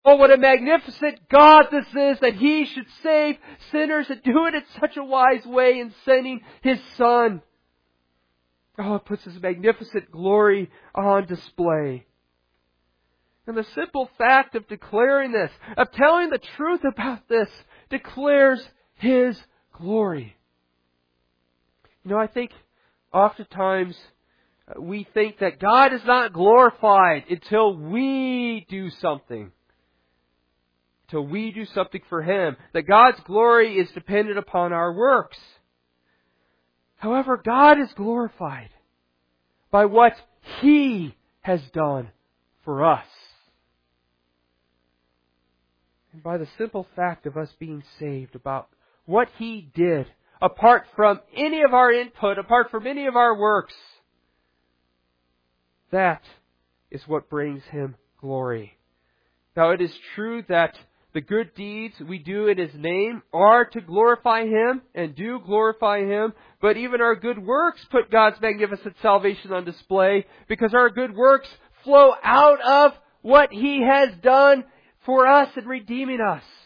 Oh, what a magnificent God this is, that He should save sinners and do it in such a wise way in sending His Son. Oh, it puts His magnificent glory on display. And the simple fact of declaring this, of telling the truth about this, declares His glory. I think oftentimes we think that God is not glorified until we do something. Until we do something for Him. That God's glory is dependent upon our works. However, God is glorified by what He has done for us. And by the simple fact of us being saved, about what He did, apart from any of our input, apart from any of our works. That is what brings Him glory. Now, it is true that the good deeds we do in His name are to glorify Him and do glorify Him, but even our good works put God's magnificent salvation on display, because our good works flow out of what He has done for us in redeeming us.